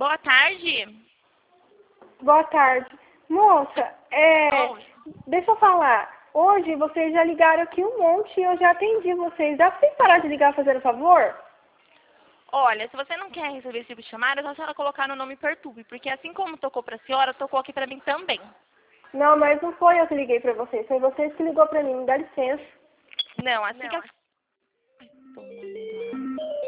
Boa tarde. Boa tarde. Moça, Oi. deixa eu falar. Hoje vocês já ligaram aqui um monte e eu já atendi vocês. Dá pra vocês parar de ligar fazendo favor? Olha, se você não quer receber esse tipo de chamada, é só a senhora colocar no nome Perturbe, porque assim como tocou pra senhora, tocou aqui pra mim também. Não, mas não foi eu que liguei pra vocês. Foi vocês que ligou pra mim. Dá licença. Não, assim que a...